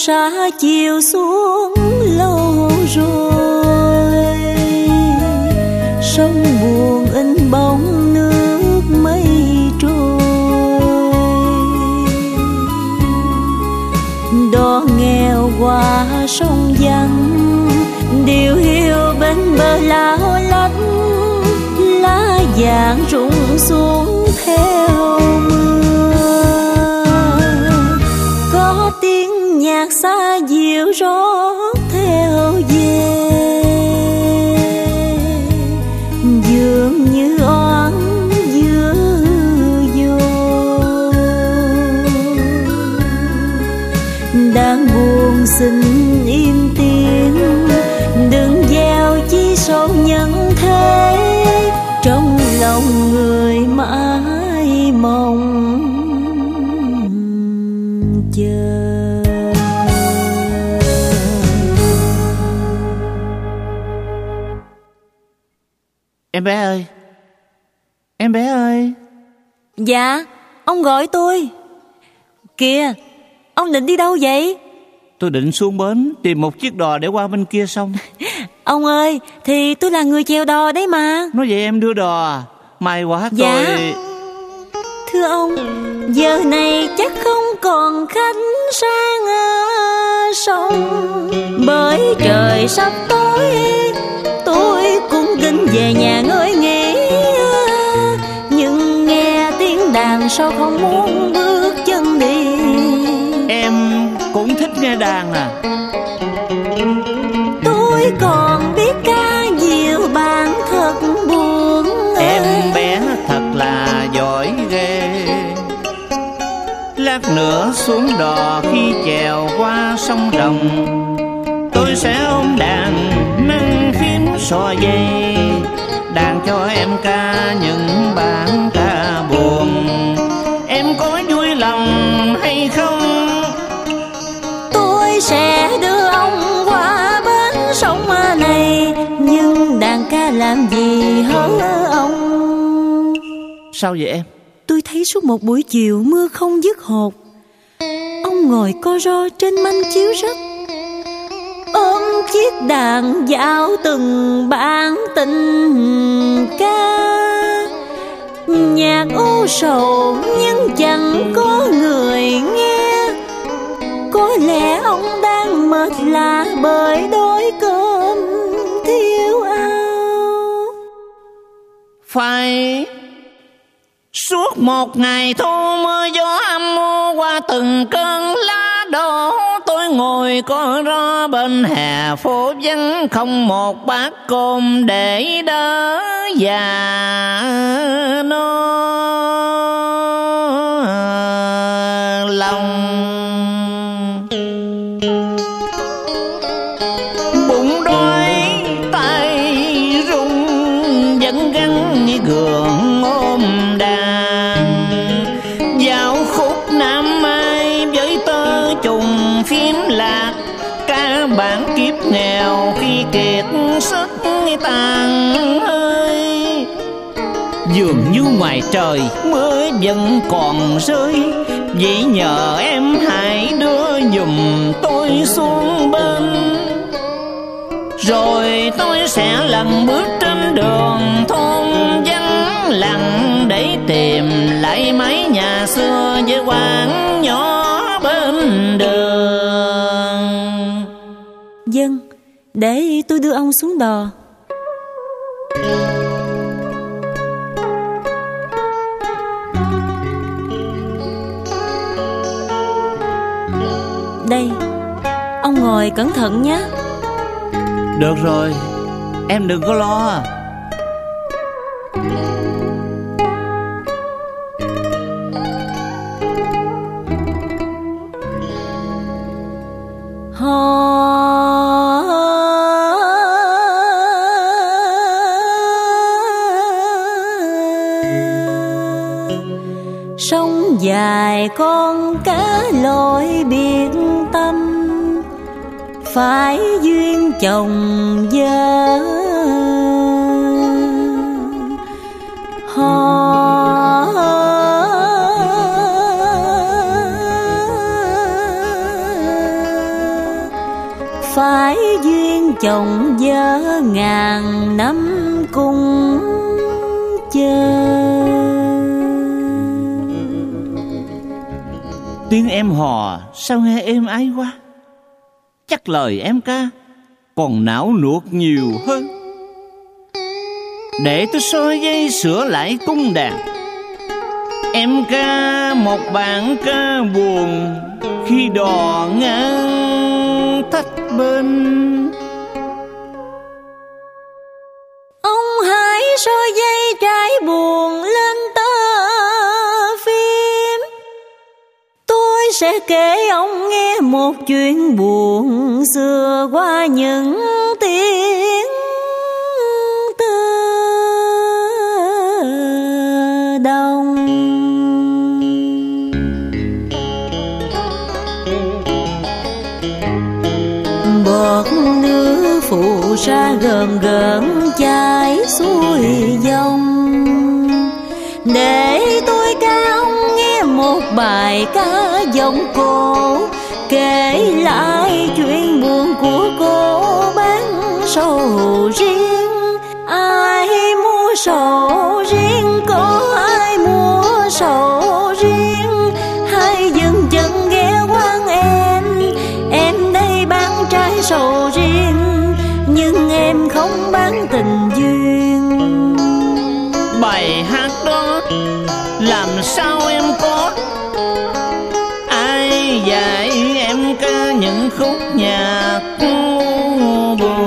xa chiều xuống lâu rồi, sông buồn in bóng nước mây trôi. Đò nghèo qua sông vắng, điều hiu bên bờ lao lánh, lá vàng rụng xuống theo mưa. Có tiếng nhạc xa dịu rót theo về, dường như oán dữ dội. Đang buồn xin im tiếng, đừng gieo chi sâu nhân thế, trong lòng người mãi mong chờ. Em bé ơi, em bé ơi. Dạ, ông gọi tôi. Kìa, ông định đi đâu vậy? Tôi định xuống bến tìm một chiếc đò để qua bên kia sông. Ông ơi, thì tôi là người chèo đò đấy mà. Nói vậy em đưa đò à? May quá. Dạ. Tôi... Thưa ông, giờ này chắc không còn khách sang sông, bởi trời sắp tối, tôi cũng kinh về nhà ngơi nghỉ. Nhưng nghe tiếng đàn sao không muốn bước chân đi. Em cũng thích nghe đàn à? Tôi còn biết ca diều bạn thật buồn. Em bé thật là giỏi ghê. Lát nữa xuống đò khi chèo qua sông Rồng, tôi sẽ ôm đàn nâng phím xò dây, đàn cho em ca những bản ca buồn. Em có vui lòng hay không? Tôi sẽ đưa ông qua bến sông này, nhưng đàn ca làm gì hớ ông? Sao vậy em? Tôi thấy suốt một buổi chiều mưa không dứt hột. Ông ngồi co ro trên manh chiếu rách, ôm chiếc đàn dạo từng bản tình ca. Nhạc u sầu nhưng chẳng có người nghe. Có lẽ ông đang mệt lạ bởi đói cơm thiếu áo. Phải suốt một ngày thu mưa gió âm mưu qua từng cơn lá đổ, tôi ngồi co ro bên hè phố vắng, không một bát cơm để đỡ già no lòng. Bụng đói tay run vẫn gắn như gượng ôm đàn, vào khúc Nam Mai với tơ trùng phím lạc, cả bản kiếp nghèo khi kiệt sức tàn hơi. Dường như ngoài trời mưa vẫn còn rơi, vì nhờ em hãy đưa giùm tôi xuống bên, rồi tôi sẽ lần bước trên đường thôn vắng lặng để tìm lại mái nhà xưa với quán nhỏ bên đường. Vâng, để tôi đưa ông xuống đò. Đây, ông ngồi cẩn thận nhé. Được rồi, em đừng có lo. Sông dài con cá lội biệt tâm, phải duyên chồng vợ. phải duyên chồng vợ ngàn năm cùng chờ. Tiếng em hò sao nghe êm ái quá. Chắc lời em ca còn não nuột nhiều hơn. Để tôi soi dây sửa lại cung đàn. Em ca một bản ca buồn khi đò ngang tách bên. Ông hãy soi dây trái buồn lên tơ phim. Tôi sẽ kể ông nghe một chuyện buồn xưa qua những tiếng tơ đồng. Bọt nước phụ ra gờn gợn chảy xuôi dòng. Để tôi ca ông nghe một bài ca giọng cổ, kể lại chuyện buồn của cô bán sầu riêng. Ai mua sầu riêng, có ai mua sầu riêng. Hai dừng chân ghé quán em đây bán trái sầu riêng, nhưng em không bán tình duyên. Bài hát đó làm sao em có? Ai dạy em ca những khúc nhạc buồn?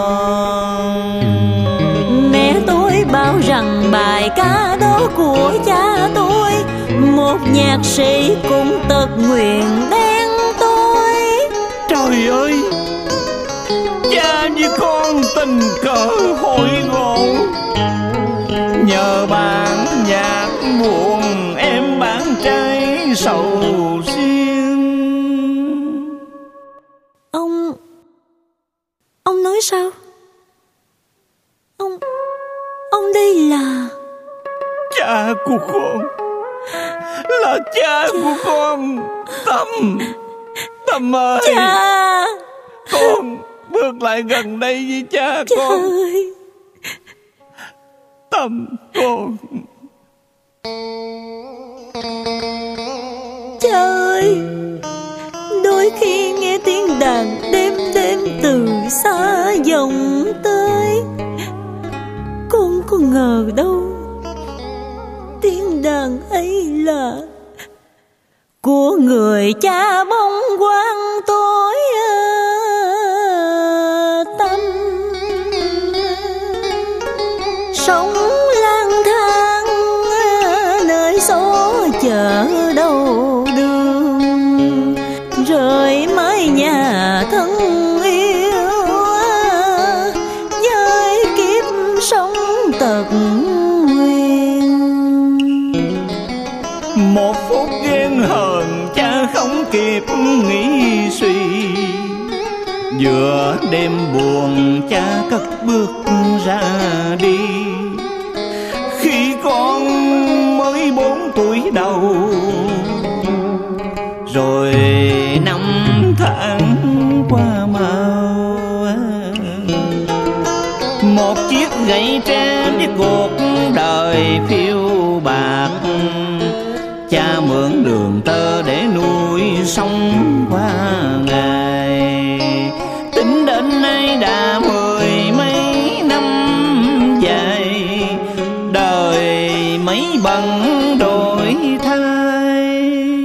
Mẹ tôi bảo rằng bài ca đó của cha tôi, một nhạc sĩ cũng tật nguyền đen tôi. Trời ơi, cha với con tình cờ hội ngộ, nhờ bản nhạc buồn em bán trái sầu riêng. Ông nói sao? Ông đây là cha của con, là cha của con. Tâm ơi, cha. con bước lại gần đây với cha con. Ơi. Tâm con. Cha ơi, đôi khi nghe tiếng đàn đêm đêm từ xa vọng tới, con có ngờ đâu tiếng đàn ấy là của người cha bóng quang tối tâm. Sống lang thang nơi số chợ đầu đường, rời mái nhà thân yêu với kiếp sống tật nguyền. Một phút ghen hờn cha không kịp nghĩ suy, giữa đêm buồn cha cất bước ra đi. Khi con mới 4 tuổi đầu, rồi năm tháng qua mau, một chiếc gậy tre với cuộc đời phiêu bạc. Cha mượn đường tơ để nuôi sống qua ngày, tính đến nay đã 10 mấy năm dài, đời mấy bận đổi thay.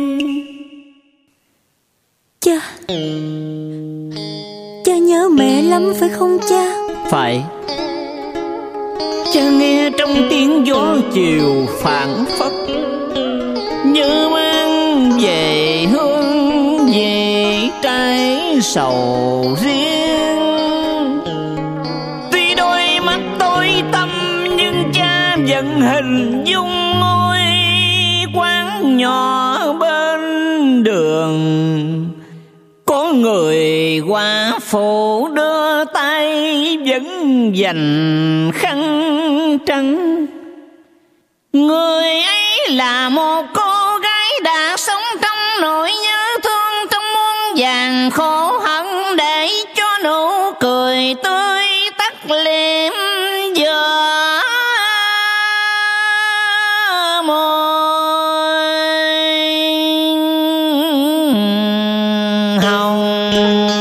Cha nhớ mẹ lắm phải không cha? Phải. Cha nghe trong tiếng gió chiều phảng phất, như mang về hương về trái sầu riêng. Tuy đôi mắt tôi tâm nhưng cha vẫn hình dung ngôi quán nhỏ bên đường. Có người qua phố đưa tay vẫn dành khăn trắng. Người ấy là một cô gái đã sống trong nỗi nhớ thương, trong muôn vàn khổ hận. ân để cho nụ cười tươi tắt liệm giữa môi hồng.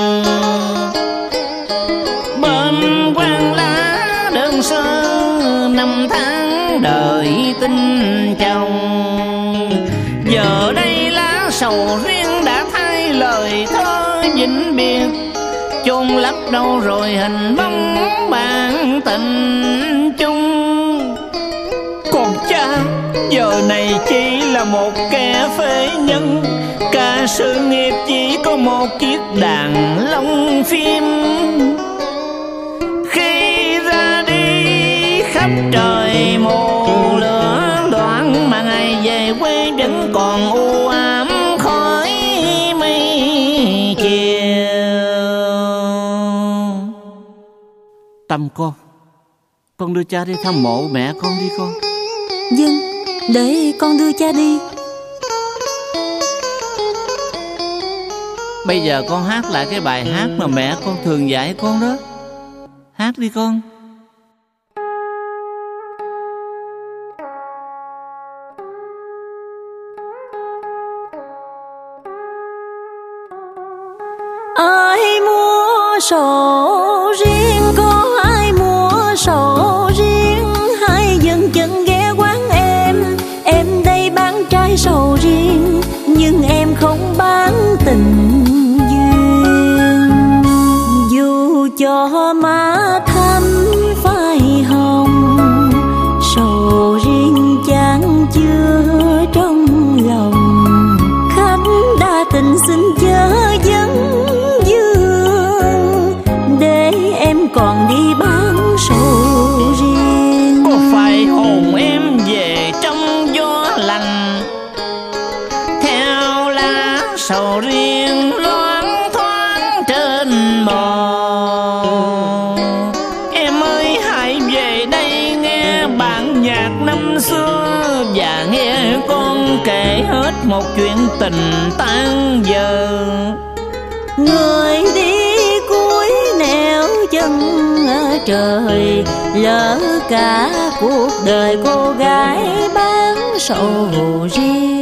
Bên quan lá đơn sơ năm tháng đợi tin chồng, giờ đây lá sầu riêng đã thay lời thơ vĩnh biệt, chôn lấp đâu rồi hình bóng bạn tình chung. Còn cha giờ này chỉ là một kẻ phế nhân, cả sự nghiệp chỉ có một chiếc đàn lông phim. Khi ra đi khắp trời mù lửa loạn, mà ngày về quê vẫn còn u ám khói mây chiều. Tâm con đưa cha đi thăm mộ mẹ con đi con. Vâng, để con đưa cha đi. Bây giờ con hát lại cái bài hát mà mẹ con thường dạy con đó. Hát đi con. Ai mua sổ riêng, có ai mua sổ riêng, hai dừng chân ghé quán em đây bán trái sầu riêng, nhưng em không bán tình duyên. Dù cho má thắm phai hồng, sầu riêng chẳng chưa trong lòng, khách đa tình xin chớ vấn dương, để em còn đi bán sầu riêng. Có phải hồn em về trong gió lạnh, theo lá sầu riêng loáng thoáng trên bờ. Em ơi hãy về đây nghe bản nhạc năm xưa, và nghe con kể hết một chuyện tình tan giờ. Người đi cuối nẻo chân trời, lỡ cả cuộc đời cô gái bán sầu riêng.